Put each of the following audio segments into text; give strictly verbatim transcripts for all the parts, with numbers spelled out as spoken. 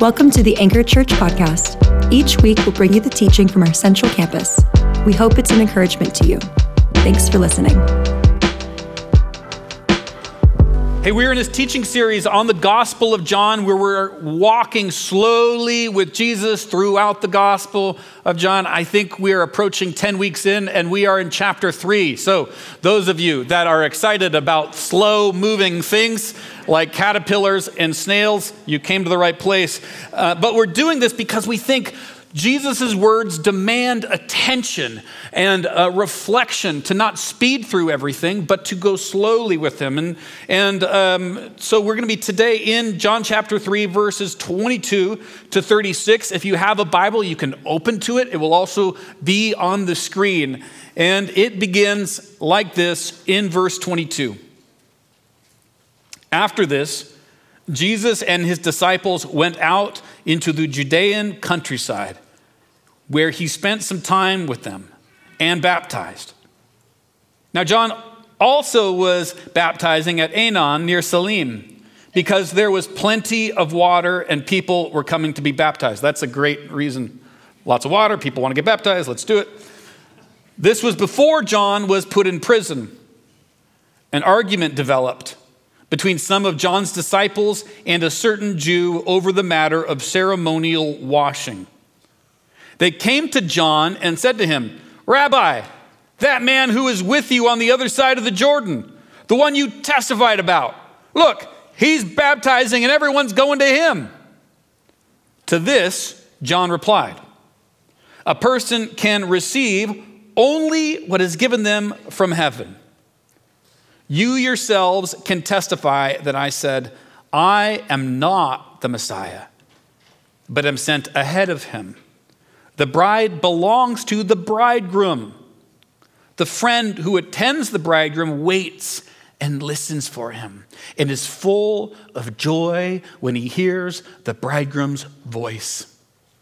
Welcome to the Anchor Church podcast. Each week, we'll bring you the teaching from our central campus. We hope it's an encouragement to you. Thanks for listening. Hey, we're in this teaching series on the Gospel of John where we're walking slowly with Jesus throughout the Gospel of John. I think we're approaching ten weeks in and we are in chapter three. So those of you that are excited about slow moving things like caterpillars and snails, you came to the right place. Uh, but we're doing this because we think Jesus' words demand attention and uh, reflection to not speed through everything, but to go slowly with him. And, and um, so we're going to be today in John chapter three, verses twenty-two to thirty-six. If you have a Bible, you can open to it. It will also be on the screen. And it begins like this in verse twenty-two. After this, Jesus and his disciples went out into the Judean countryside, where he spent some time with them and baptized. Now, John also was baptizing at Aenon near Salim, because there was plenty of water and people were coming to be baptized. That's a great reason. Lots of water, people want to get baptized, let's do it. This was before John was put in prison. An argument developed between some of John's disciples and a certain Jew over the matter of ceremonial washing. They came to John and said to him, "Rabbi, that man who is with you on the other side of the Jordan, the one you testified about, look, he's baptizing and everyone's going to him." To this, John replied, "A person can receive only what is given them from heaven. You yourselves can testify that I said, I am not the Messiah, but am sent ahead of him. The bride belongs to the bridegroom. The friend who attends the bridegroom waits and listens for him and is full of joy when he hears the bridegroom's voice.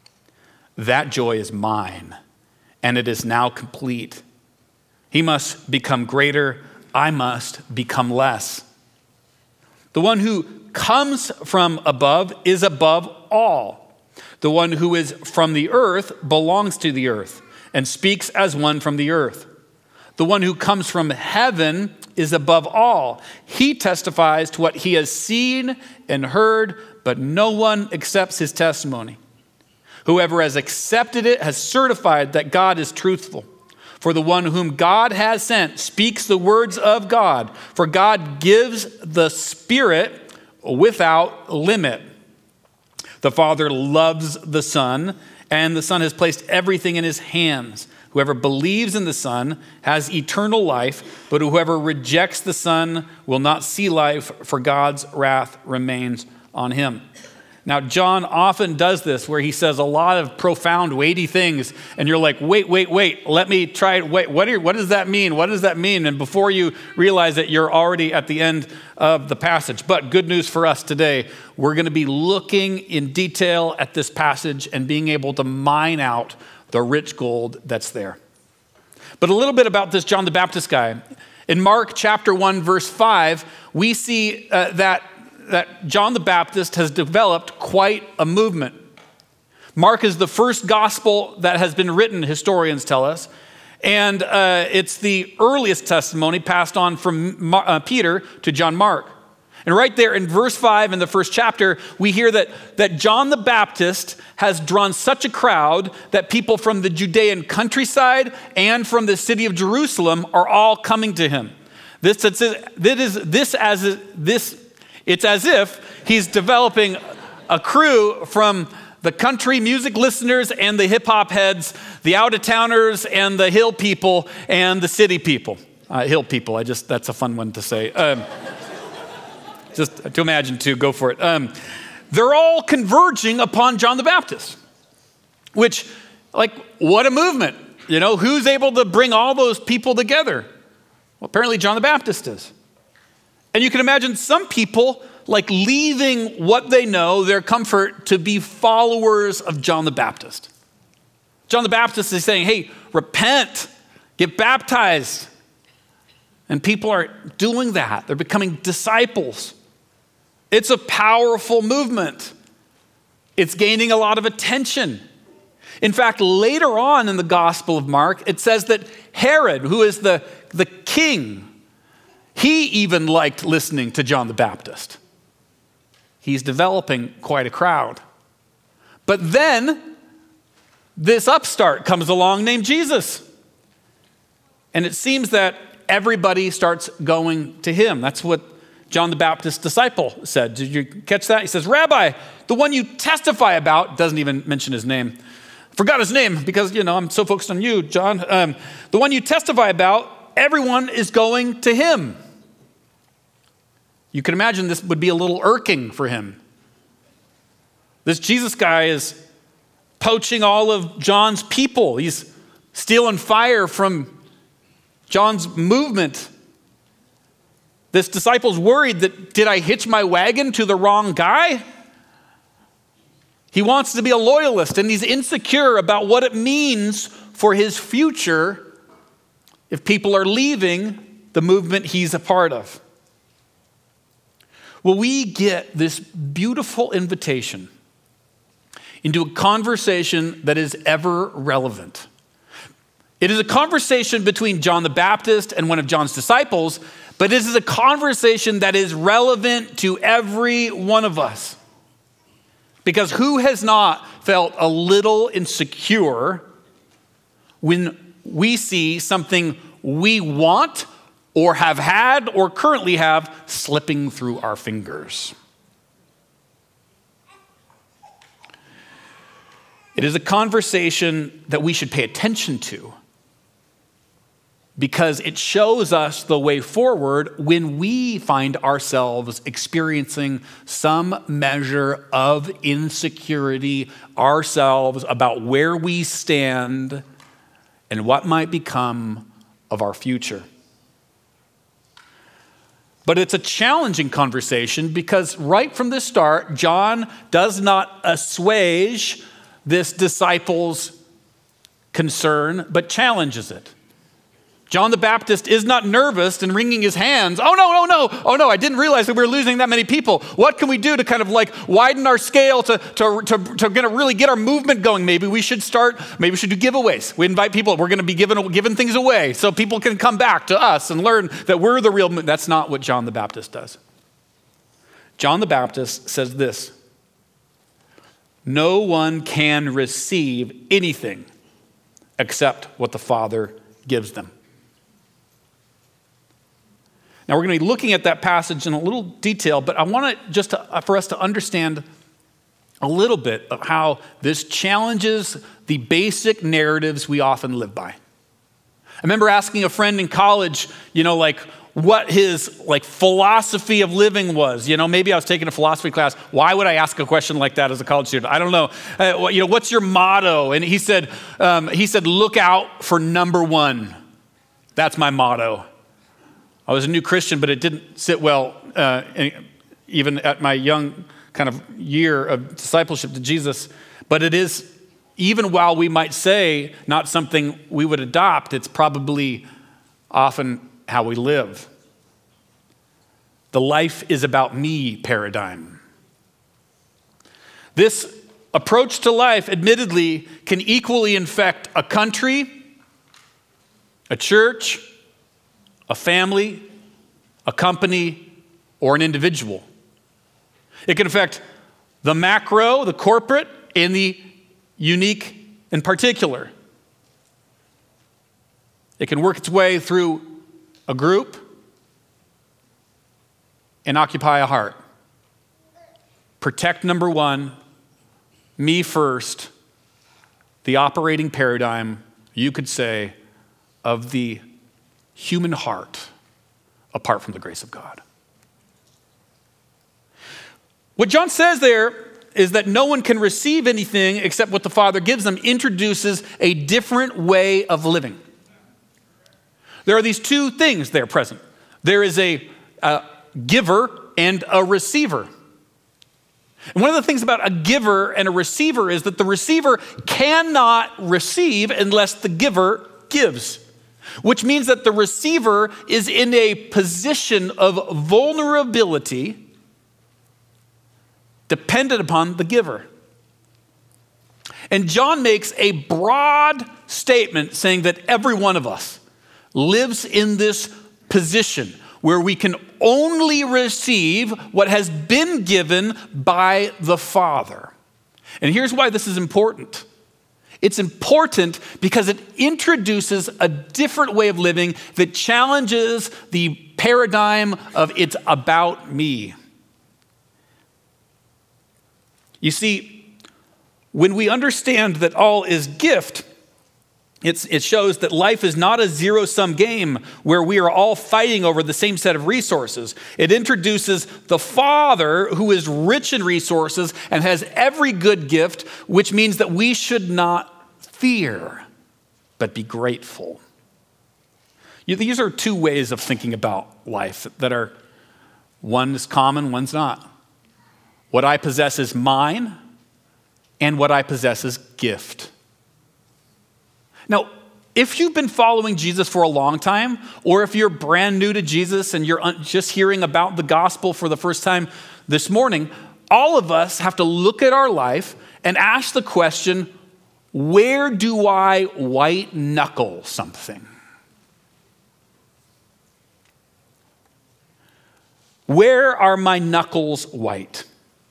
That joy is mine, and it is now complete. He must become greater, I must become less. The one who comes from above is above all. The one who is from the earth belongs to the earth and speaks as one from the earth. The one who comes from heaven is above all. He testifies to what he has seen and heard, but no one accepts his testimony. Whoever has accepted it has certified that God is truthful. For the one whom God has sent speaks the words of God, for God gives the Spirit without limit. The Father loves the Son, and the Son has placed everything in his hands. Whoever believes in the Son has eternal life, but whoever rejects the Son will not see life, for God's wrath remains on him. Now, John often does this where he says a lot of profound, weighty things, and you're like, wait, wait, wait, let me try it. Wait, what, are, what does that mean? What does that mean? And before you realize it, you're already at the end of the passage. But good news for us today, we're going to be looking in detail at this passage and being able to mine out the rich gold that's there. But a little bit about this John the Baptist guy. In Mark chapter one, verse five, we see uh, that that John the Baptist has developed quite a movement. Mark is the first gospel that has been written, historians tell us, and uh, it's the earliest testimony passed on from Mar- uh, Peter to John Mark. And right there in verse five in the first chapter, we hear that, that John the Baptist has drawn such a crowd that people from the Judean countryside and from the city of Jerusalem are all coming to him. This, it's, this, is, this as this It's as if he's developing a crew from the country music listeners and the hip hop heads, the out-of-towners and the hill people and the city people. Uh, hill people, I just, that's a fun one to say. Um, just to imagine too, go for it. Um, they're all converging upon John the Baptist, which, like, what a movement. You know, who's able to bring all those people together? Well, apparently John the Baptist is. And you can imagine some people like leaving what they know, their comfort, to be followers of John the Baptist. John the Baptist is saying, hey, repent, get baptized. And people are doing that. They're becoming disciples. It's a powerful movement. It's gaining a lot of attention. In fact, later on in the Gospel of Mark, it says that Herod, who is the, the king, he even liked listening to John the Baptist. He's developing quite a crowd. But then this upstart comes along named Jesus. And it seems that everybody starts going to him. That's what John the Baptist's disciple said. Did you catch that? He says, Rabbi, the one you testify about, doesn't even mention his name. Forgot his name because, you know, I'm so focused on you, John. Um, the one you testify about, everyone is going to him. You can imagine this would be a little irking for him. This Jesus guy is poaching all of John's people. He's stealing fire from John's movement. This disciple's worried that, did I hitch my wagon to the wrong guy? He wants to be a loyalist, and he's insecure about what it means for his future if people are leaving the movement he's a part of. Well, we get this beautiful invitation into a conversation that is ever relevant. It is a conversation between John the Baptist and one of John's disciples, but it is a conversation that is relevant to every one of us. Because who has not felt a little insecure when we see something we want or have had or currently have slipping through our fingers? It is a conversation that we should pay attention to because it shows us the way forward when we find ourselves experiencing some measure of insecurity ourselves about where we stand and what might become of our future. But it's a challenging conversation because right from the start, John does not assuage this disciple's concern, but challenges it. John the Baptist is not nervous and wringing his hands. Oh, no, oh, no. Oh, no, I didn't realize that we were losing that many people. What can we do to kind of like widen our scale to, to, to, to gonna really get our movement going? Maybe we should start, maybe we should do giveaways. We invite people. We're going to be giving, giving things away so people can come back to us and learn that we're the real. That's not what John the Baptist does. John the Baptist says this: no one can receive anything except what the Father gives them. Now, we're going to be looking at that passage in a little detail, but I want to just to, for us to understand a little bit of how this challenges the basic narratives we often live by. I remember asking a friend in college, you know, like what his like philosophy of living was. You know, maybe I was taking a philosophy class. Why would I ask a question like that as a college student? I don't know. Uh, you know, what's your motto? And he said, um, he said, look out for number one. That's my motto. I was a new Christian, but it didn't sit well uh, even at my young kind of year of discipleship to Jesus. But it is, even while we might say not something we would adopt, it's probably often how we live. The life is about me paradigm. This approach to life, admittedly, can equally infect a country, a church, a family, a company, or an individual. It can affect the macro, the corporate, and the unique in particular. It can work its way through a group and occupy a heart. Protect number one, me first, the operating paradigm, you could say, of the human heart apart from the grace of God. What John says there is that no one can receive anything except what the Father gives them, introduces a different way of living. There are these two things there present. There is a, a giver and a receiver. And one of the things about a giver and a receiver is that the receiver cannot receive unless the giver gives. Which means that the receiver is in a position of vulnerability dependent upon the giver. And John makes a broad statement saying that every one of us lives in this position where we can only receive what has been given by the Father. And here's why this is important. It's important because it introduces a different way of living that challenges the paradigm of it's about me. You see, when we understand that all is gift, it's, it shows that life is not a zero-sum game where we are all fighting over the same set of resources. It introduces the Father who is rich in resources and has every good gift, which means that we should not fear, but be grateful. You, these are two ways of thinking about life that are, one is common, one's not. What I possess is mine, and what I possess is gift. Now, if you've been following Jesus for a long time, or if you're brand new to Jesus and you're just hearing about the gospel for the first time this morning, all of us have to look at our life and ask the question, where do I white knuckle something? Where are my knuckles white?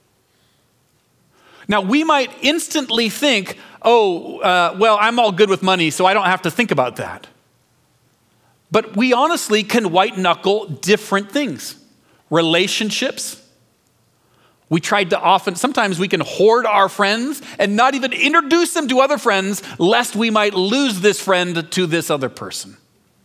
Now, we might instantly think, oh, uh, well, I'm all good with money, so I don't have to think about that. But we honestly can white knuckle different things. Relationships. We tried to often, sometimes we can hoard our friends and not even introduce them to other friends, lest we might lose this friend to this other person.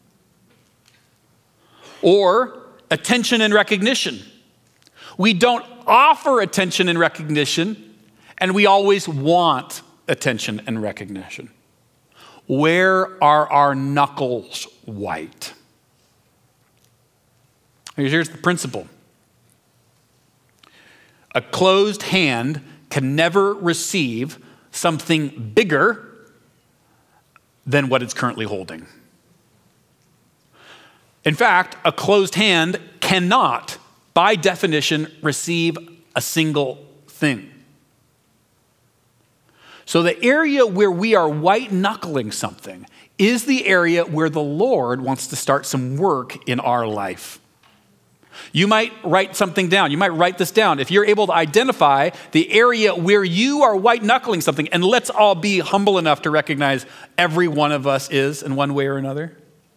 Or attention and recognition. We don't offer attention and recognition, and we always want attention and recognition. Where are our knuckles white? Here's the principle. A closed hand can never receive something bigger than what it's currently holding. In fact, a closed hand cannot, by definition, receive a single thing. So the area where we are white-knuckling something is the area where the Lord wants to start some work in our life. You might write something down. You might write this down. If you're able to identify the area where you are white-knuckling something, and let's all be humble enough to recognize every one of us is in one way or another.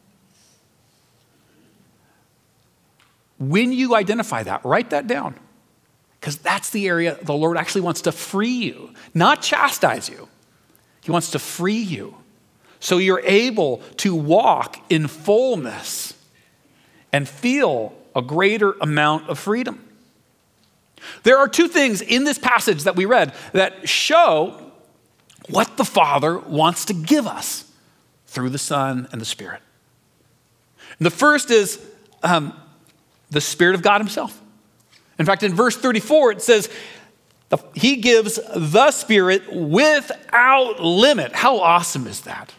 When you identify that, write that down. Because that's the area the Lord actually wants to free you, not chastise you. He wants to free you so you're able to walk in fullness and feel a greater amount of freedom. There are two things in this passage that we read that show what the Father wants to give us through the Son and the Spirit. And the first is um, the Spirit of God himself. In fact, in verse thirty-four, it says, he gives the Spirit without limit. How awesome is that?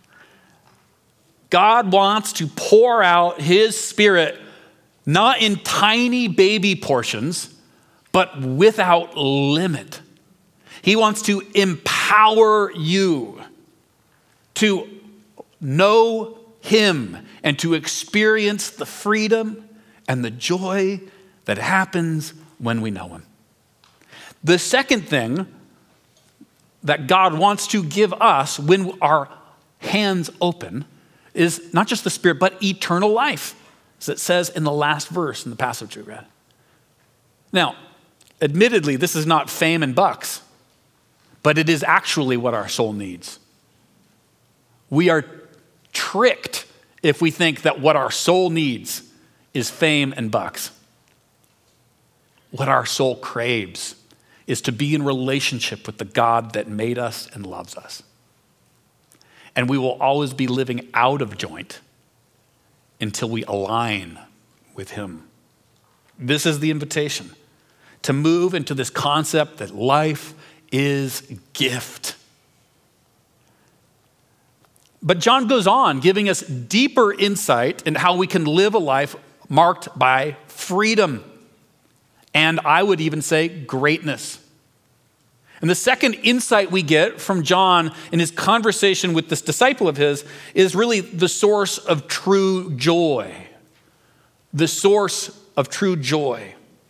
God wants to pour out his Spirit not in tiny baby portions, but without limit. He wants to empower you to know him and to experience the freedom and the joy that happens when we know him. The second thing that God wants to give us when our hands open is not just the Spirit, but eternal life, as it says in the last verse in the passage we read. Now, admittedly, this is not fame and bucks, but it is actually what our soul needs. We are tricked if we think that what our soul needs is fame and bucks. What our soul craves is to be in relationship with the God that made us and loves us. And we will always be living out of joint until we align with him. This is the invitation, to move into this concept that life is gift. But John goes on, giving us deeper insight in how we can live a life marked by freedom. And I would even say greatness. And the second insight we get from John in his conversation with this disciple of his is really the source of true joy. The source of true joy.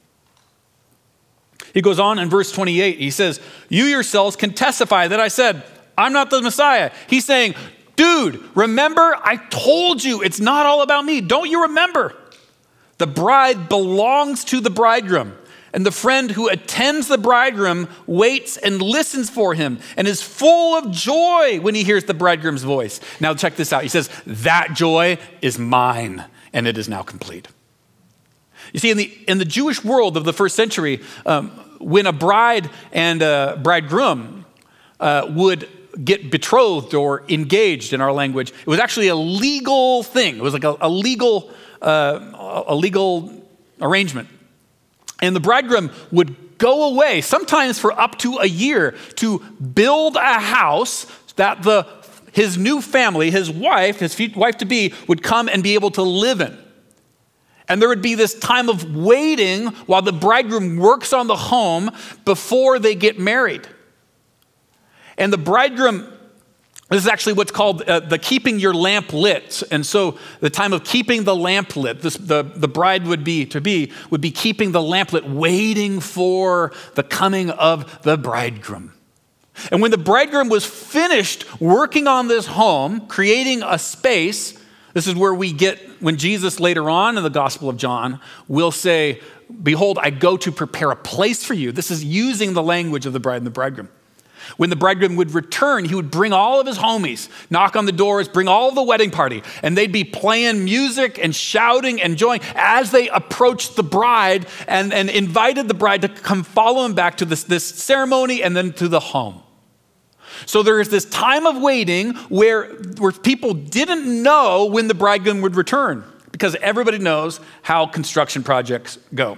He goes on in verse twenty-eight, he says, you yourselves can testify that I said, I'm not the Messiah. He's saying, dude, remember I told you it's not all about me. Don't you remember? The bride belongs to the bridegroom. And the friend who attends the bridegroom waits and listens for him and is full of joy when he hears the bridegroom's voice. Now check this out. He says, that joy is mine and it is now complete. You see, in the, in the Jewish world of the first century, um, when a bride and a bridegroom uh, would get betrothed or engaged in our language, it was actually a legal thing. It was like a, a legal, uh, a legal arrangement. And the bridegroom would go away, sometimes for up to a year, to build a house that the his new family, his wife, his wife-to-be, would come and be able to live in. And there would be this time of waiting while the bridegroom works on the home before they get married. And the bridegroom, this is actually what's called uh, the keeping your lamp lit. And so the time of keeping the lamp lit, this, the, the bride would be, to be, would be keeping the lamp lit, waiting for the coming of the bridegroom. And when the bridegroom was finished working on this home, creating a space, this is where we get, when Jesus later on in the Gospel of John will say, behold, I go to prepare a place for you. This is using the language of the bride and the bridegroom. When the bridegroom would return, he would bring all of his homies, knock on the doors, bring all of the wedding party, and they'd be playing music and shouting and joying as they approached the bride and, and invited the bride to come follow him back to this, this ceremony and then to the home. So there is this time of waiting where, where people didn't know when the bridegroom would return, because everybody knows how construction projects go.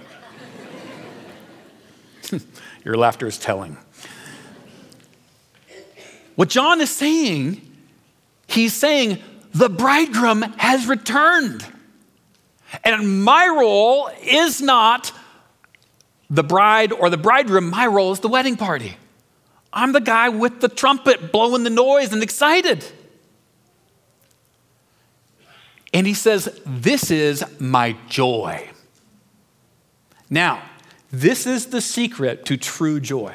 Your laughter is telling. What John is saying, he's saying the bridegroom has returned. And my role is not the bride or the bridegroom. My role is the wedding party. I'm the guy with the trumpet blowing the noise and excited. And he says, this is my joy. Now, this is the secret to true joy.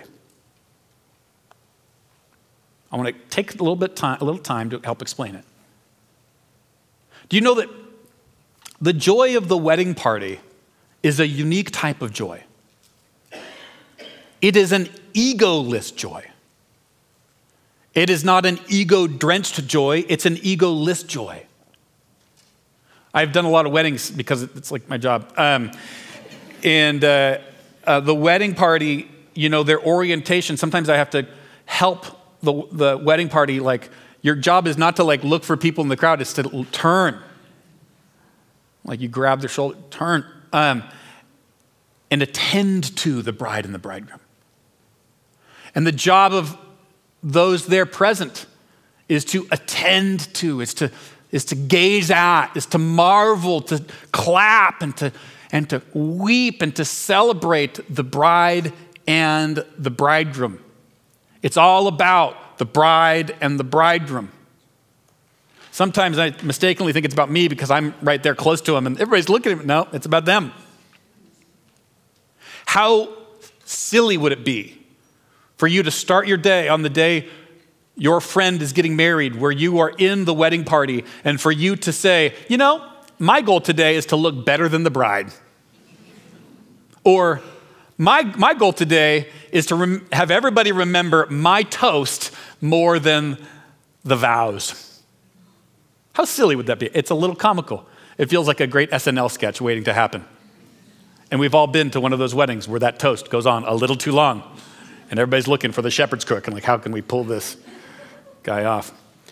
I want to take a little bit time, a little time to help explain it. Do you know that the joy of the wedding party is a unique type of joy? It is an egoless joy. It is not an ego-drenched joy, it's an egoless joy. I've done a lot of weddings because it's like my job. Um, and uh, uh, the wedding party, you know, their orientation, sometimes I have to help The, the wedding party, like, your job is not to like look for people in the crowd, it's to turn. Like you grab their shoulder, turn, um, and attend to the bride and the bridegroom. And the job of those there present is to attend to, is to, is to gaze at, is to marvel, to clap, and to, and to weep, and to celebrate the bride and the bridegroom. It's all about the bride and the bridegroom. Sometimes I mistakenly think it's about me because I'm right there close to them and everybody's looking at me. No, it's about them. How silly would it be for you to start your day on the day your friend is getting married, where you are in the wedding party, and for you to say, you know, my goal today is to look better than the bride. Or, My, my goal today is to rem- have everybody remember my toast more than the vows. How silly would that be? It's a little comical. It feels like a great S N L sketch waiting to happen. And we've all been to one of those weddings where that toast goes on a little too long. And everybody's looking for the shepherd's crook and like, how can we pull this guy off?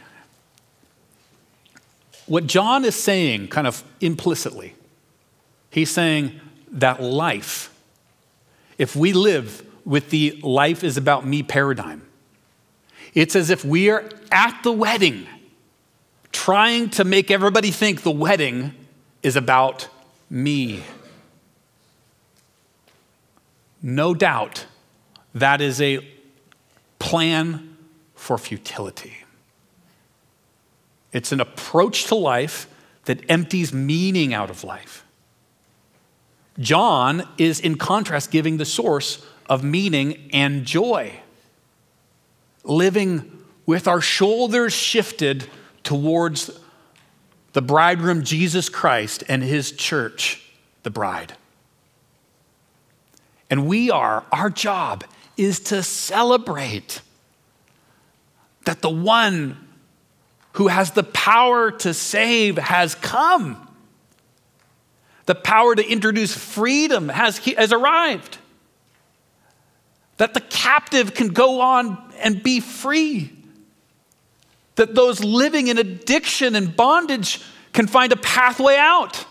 What John is saying kind of implicitly, he's saying that life, if we live with the life is about me paradigm, it's as if we are at the wedding trying to make everybody think the wedding is about me. No doubt that is a plan for futility. It's an approach to life that empties meaning out of life. John is, in contrast, giving the source of meaning and joy. Living with our shoulders shifted towards the bridegroom, Jesus Christ, and his church, the bride. And we are, our job is to celebrate that the one who has the power to save has come. The power to introduce freedom has, has arrived. That the captive can go on and be free. That those living in addiction and bondage can find a pathway out.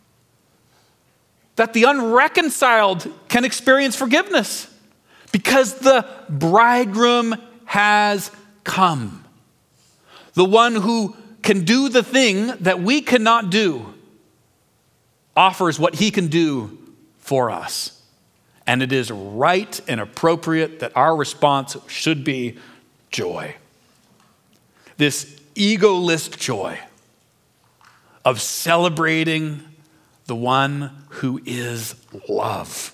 That the unreconciled can experience forgiveness because the bridegroom has come. The one who can do the thing that we cannot do offers what he can do for us. And it is right and appropriate that our response should be joy. This egoless joy of celebrating the one who is love.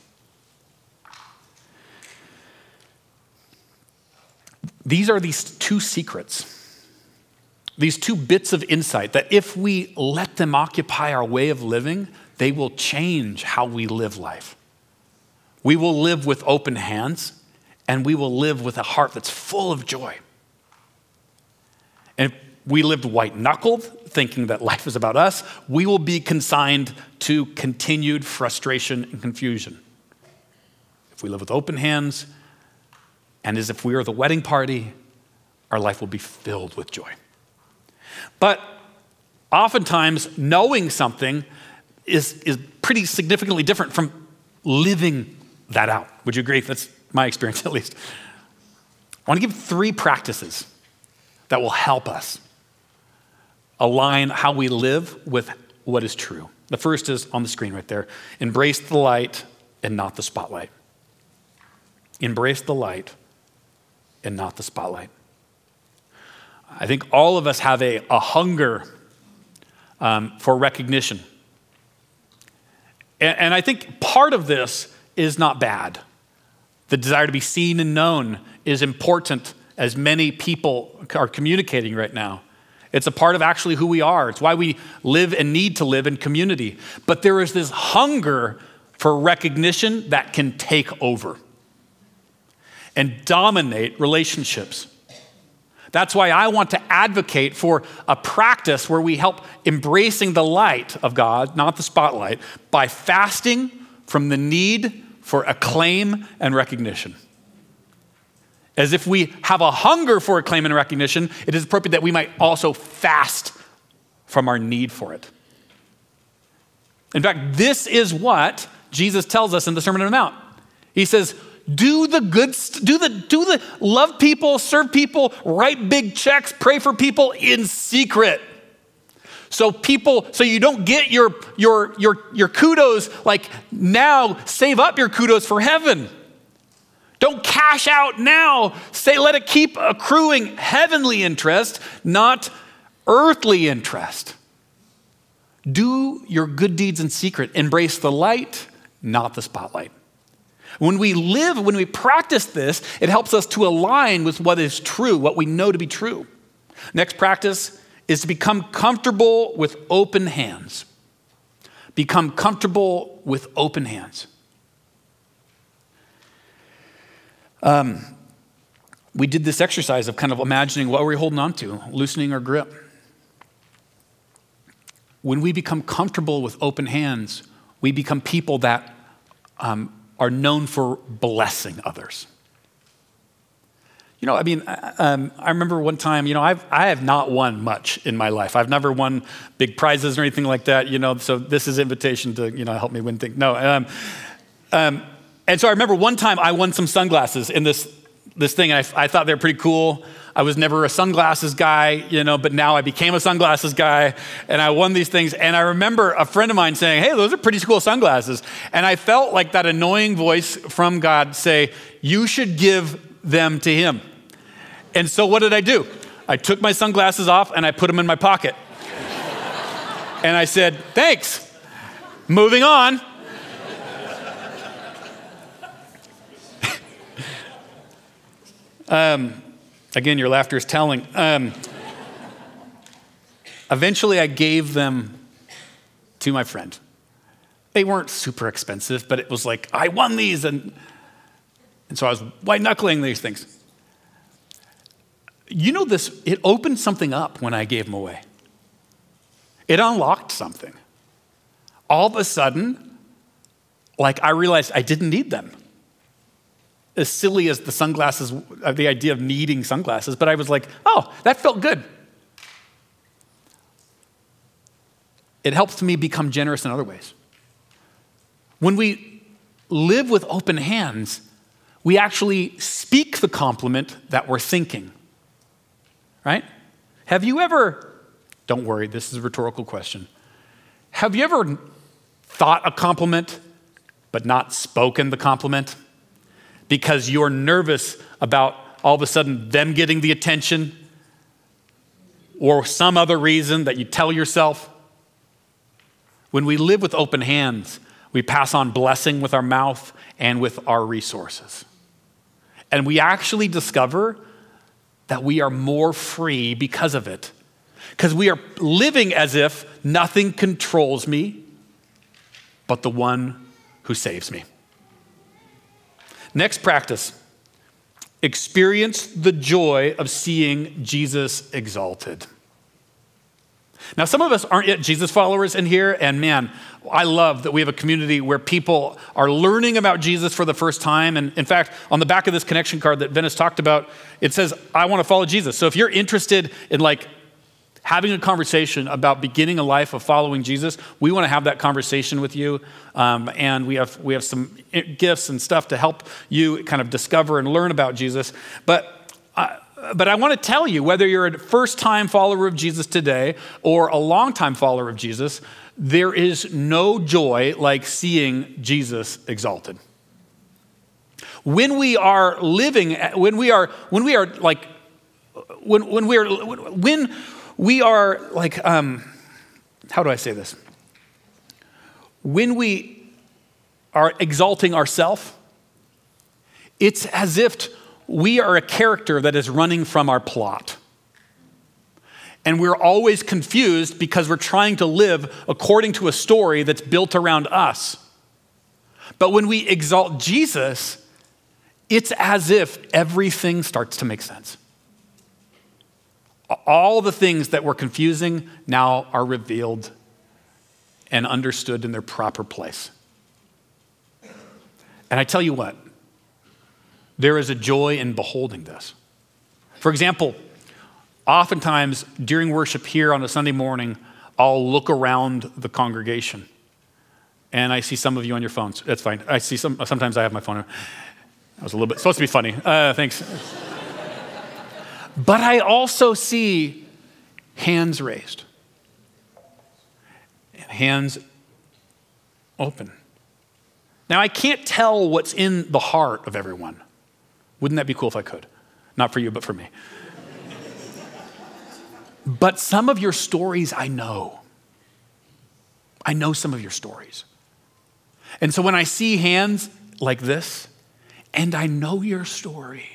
These are these two secrets, these two bits of insight that if we let them occupy our way of living, they will change how we live life. We will live with open hands, and we will live with a heart that's full of joy. And if we lived white-knuckled, thinking that life is about us, we will be consigned to continued frustration and confusion. If we live with open hands, and as if we are the wedding party, our life will be filled with joy. But oftentimes, knowing something is, is pretty significantly different from living that out. Would you agree? That's my experience, at least. I want to give three practices that will help us align how we live with what is true. The first is on the screen right there. Embrace the light and not the spotlight. Embrace the light and not the spotlight. I think all of us have a, a hunger um, for recognition. And, and I think part of this is not bad. The desire to be seen and known is important, as many people are communicating right now. It's a part of actually who we are. It's why we live and need to live in community. But there is this hunger for recognition that can take over and dominate relationships. That's why I want to advocate for a practice where we help embracing the light of God, not the spotlight, by fasting from the need for acclaim and recognition. As if we have a hunger for acclaim and recognition, it is appropriate that we might also fast from our need for it. In fact, this is what Jesus tells us in the Sermon on the Mount. He says, do the good, do the, do the, love people, serve people, write big checks, pray for people in secret. So people, so you don't get your, your, your, your kudos, like now, save up your kudos for heaven. Don't cash out now. Say, let it keep accruing heavenly interest, not earthly interest. Do your good deeds in secret. Embrace the light, not the spotlight. When we live, when we practice this, it helps us to align with what is true, what we know to be true. Next practice is to become comfortable with open hands. Become comfortable with open hands. Um, we did this exercise of kind of imagining what we're holding on to, loosening our grip. When we become comfortable with open hands, we become people that um, are known for blessing others. You know, I mean, um, I remember one time, you know, I've, I have not won much in my life. I've never won big prizes or anything like that, you know, so this is invitation to, you know, help me win things. No, um, um, and so I remember one time I won some sunglasses in this, this thing, and I, I thought they were pretty cool. I was never a sunglasses guy, you know, but now I became a sunglasses guy, and I won these things. And I remember a friend of mine saying, hey, those are pretty cool sunglasses. And I felt like that annoying voice from God say, you should give them to him. And so what did I do? I took my sunglasses off and I put them in my pocket. And I said, thanks. Moving on. um, again, your laughter is telling. Um, eventually, I gave them to my friend. They weren't super expensive, but it was like, I won these. And, and so I was white-knuckling these things. You know this, it opened something up when I gave them away. It unlocked something. All of a sudden, like I realized I didn't need them. As silly as the sunglasses, the idea of needing sunglasses, but I was like, oh, that felt good. It helps me become generous in other ways. When we live with open hands, we actually speak the compliment that we're thinking. Right? Have you ever, don't worry, this is a rhetorical question. Have you ever thought a compliment but not spoken the compliment because you're nervous about all of a sudden them getting the attention or some other reason that you tell yourself? When we live with open hands, we pass on blessing with our mouth and with our resources. And we actually discover that we are more free because of it. Because we are living as if nothing controls me but the one who saves me. Next practice, experience the joy of seeing Jesus exalted. Now, some of us aren't yet Jesus followers in here, and man, I love that we have a community where people are learning about Jesus for the first time. And in fact, on the back of this connection card that Venice talked about, it says, I want to follow Jesus. So if you're interested in like having a conversation about beginning a life of following Jesus, we want to have that conversation with you. Um, and we have, we have some gifts and stuff to help you kind of discover and learn about Jesus. But uh, But I want to tell you, whether you're a first-time follower of Jesus today or a long-time follower of Jesus, there is no joy like seeing Jesus exalted. When we are living, when we are, when we are like, when when we are, when we are like, um, how do I say this? When we are exalting ourselves, it's as if we are a character that is running from our plot. And we're always confused because we're trying to live according to a story that's built around us. But when we exalt Jesus, it's as if everything starts to make sense. All the things that were confusing now are revealed and understood in their proper place. And I tell you what, there is a joy in beholding this. For example, oftentimes during worship here on a Sunday morning, I'll look around the congregation and I see some of you on your phones. That's fine. I see some, sometimes I have my phone. That was a little bit, supposed to be funny. Uh, thanks. But I also see hands raised, hands open. Now I can't tell what's in the heart of everyone. Wouldn't that be cool if I could? Not for you, but for me. But some of your stories I know. I know some of your stories. And so when I see hands like this, and I know your story,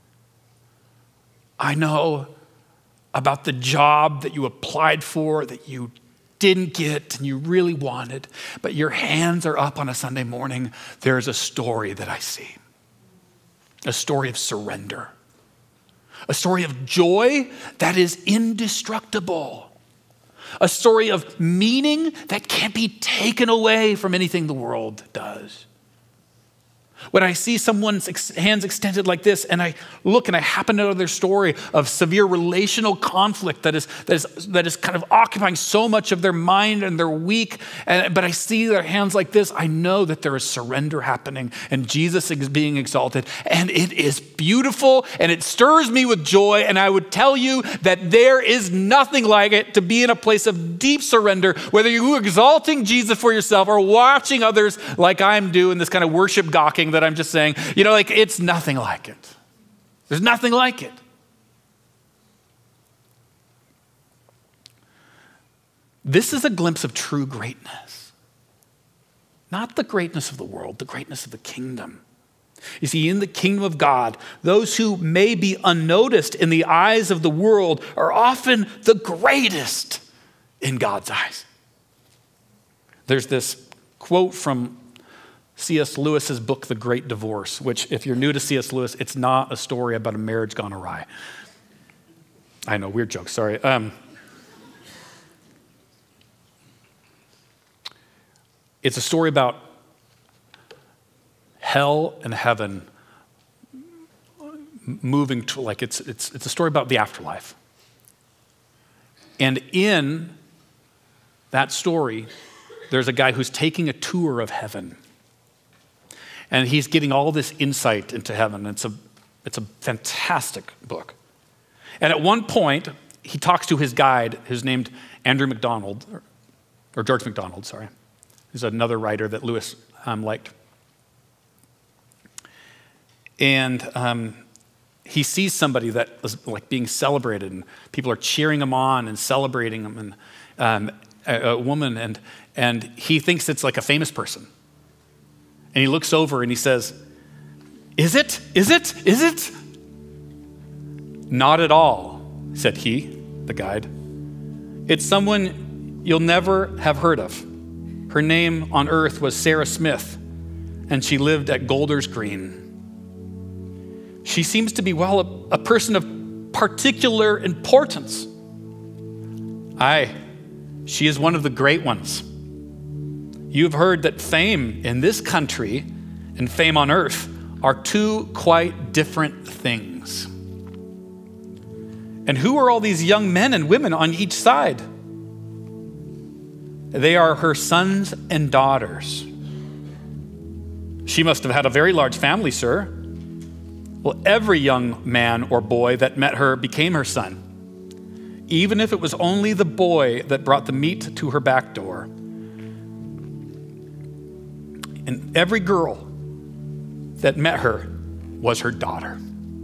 I know about the job that you applied for, that you didn't get and you really wanted, but your hands are up on a Sunday morning, there's a story that I see. A story of surrender. A story of joy that is indestructible. A story of meaning that can't be taken away from anything the world does. When I see someone's ex- hands extended like this and I look and I happen to know their story of severe relational conflict that is, that is, that is kind of occupying so much of their mind and they're weak, and, but I see their hands like this, I know that there is surrender happening and Jesus is being exalted, and it is beautiful and it stirs me with joy. And I would tell you that there is nothing like it to be in a place of deep surrender, whether you're exalting Jesus for yourself or watching others like I'm doing this kind of worship gawking that I'm just saying, you know, like it's nothing like it. There's nothing like it. This is a glimpse of true greatness. Not the greatness of the world, the greatness of the kingdom. You see, in the kingdom of God, those who may be unnoticed in the eyes of the world are often the greatest in God's eyes. There's this quote from C S Lewis's book, The Great Divorce, which if you're new to C S Lewis, it's not a story about a marriage gone awry. I know, weird joke, sorry. Um, it's a story about hell and heaven moving to, like, it's, it's, it's a story about the afterlife. And in that story, there's a guy who's taking a tour of heaven. And he's getting all this insight into heaven. It's a, it's a fantastic book. And at one point, he talks to his guide, who's named Andrew MacDonald, or, or George MacDonald, sorry. He's another writer that Lewis um, liked. And um, he sees somebody that is like being celebrated, and people are cheering him on and celebrating him, and um, a, a woman, and and he thinks it's like a famous person. And he looks over and he says, "Is it? Is it? Is it?" "Not at all," said he, the guide. "It's someone you'll never have heard of. Her name on earth was Sarah Smith, and she lived at Golders Green. She seems to be, well, a, a person of particular importance. Aye, she is one of the great ones. You've heard that fame in this country and fame on earth are two quite different things. And who are all these young men and women on each side? They are her sons and daughters. She must have had a very large family, sir. Well, every young man or boy that met her became her son, even if it was only the boy that brought the meat to her back door. And every girl that met her was her daughter."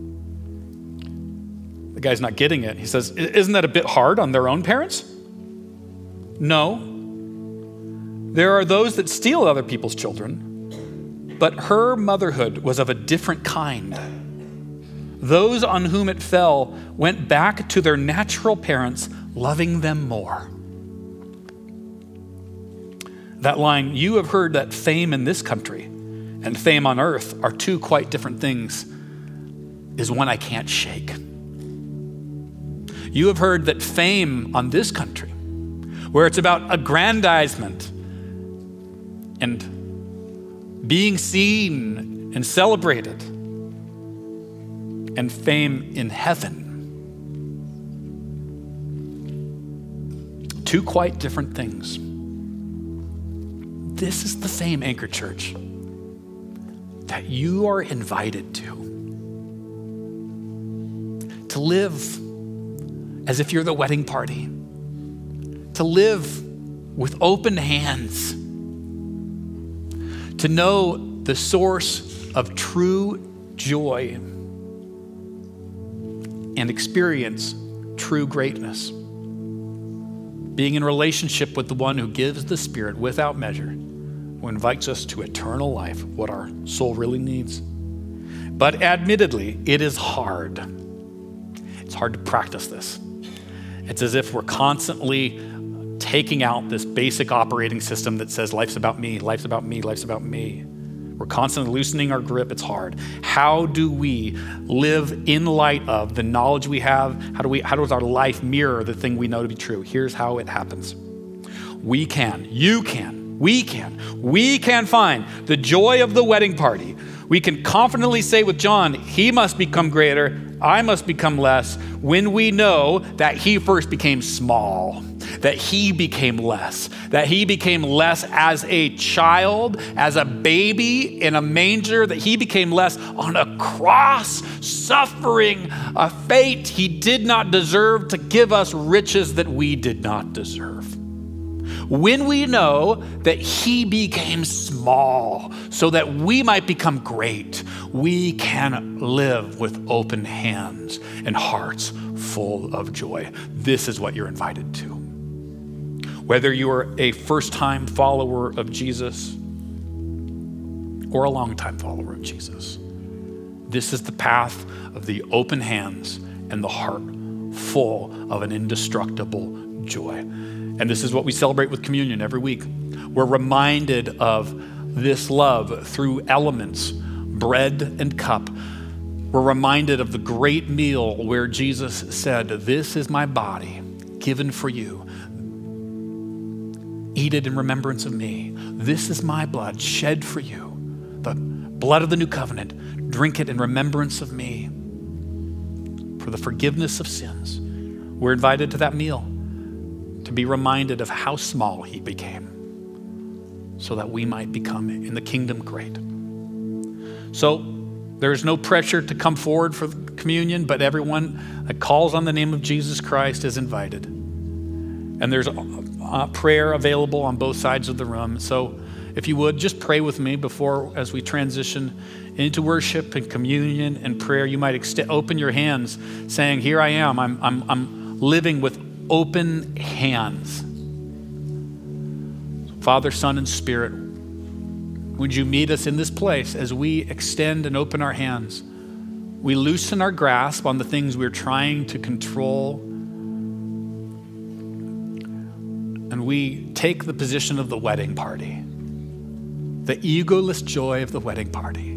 The guy's not getting it. He says, "Isn't that a bit hard on their own parents?" "No. There are those that steal other people's children, but her motherhood was of a different kind. Those on whom it fell went back to their natural parents, loving them more." That line, "You have heard that fame in this country and fame on earth are two quite different things," is one I can't shake. You have heard that fame on this country, where it's about aggrandizement and being seen and celebrated, and fame in heaven, two quite different things. This is the fame, Anchor Church, that you are invited to. To live as if you're the wedding party. To live with open hands. To know the source of true joy and experience true greatness. Being in relationship with the one who gives the Spirit without measure, who invites us to eternal life, what our soul really needs. But admittedly, it is hard. It's hard to practice this. It's as if we're constantly taking out this basic operating system that says life's about me, life's about me, life's about me. We're constantly loosening our grip. It's hard. How do we live in light of the knowledge we have? How do we, how does our life mirror the thing we know to be true? Here's how it happens. We can, you can, we can, we can find the joy of the wedding party. We can confidently say with John, he must become greater, I must become less, when we know that he first became small, that he became less, that he became less as a child, as a baby in a manger, that he became less on a cross, suffering a fate he did not deserve to give us riches that we did not deserve. When we know that he became small so that we might become great, we can live with open hands and hearts full of joy. This is what you're invited to. Whether you are a first-time follower of Jesus or a long-time follower of Jesus, this is the path of the open hands and the heart full of an indestructible joy. And this is what we celebrate with communion every week. We're reminded of this love through elements, bread and cup. We're reminded of the great meal where Jesus said, "This is my body given for you. Eat it in remembrance of me. This is my blood shed for you, the blood of the new covenant. Drink it in remembrance of me for the forgiveness of sins." We're invited to that meal to be reminded of how small he became so that we might become in the kingdom great. So there's no pressure to come forward for communion, but everyone that calls on the name of Jesus Christ is invited. And there's a prayer available on both sides of the room. So if you would, just pray with me before, as we transition into worship and communion and prayer. You might ext- open your hands saying, "Here I am. I'm, I'm, I'm living with open hands." Father, Son, and Spirit, would you meet us in this place as we extend and open our hands? We loosen our grasp on the things we're trying to control, and we take the position of the wedding party, the egoless joy of the wedding party.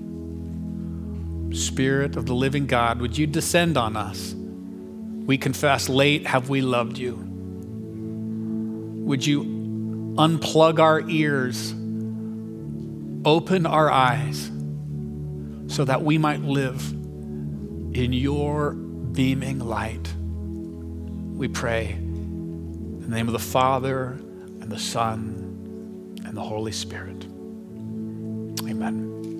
Spirit of the living God, would you descend on us? We confess, late have we loved you. Would you unplug our ears, open our eyes, so that we might live in your beaming light? We pray in the name of the Father and the Son and the Holy Spirit. Amen.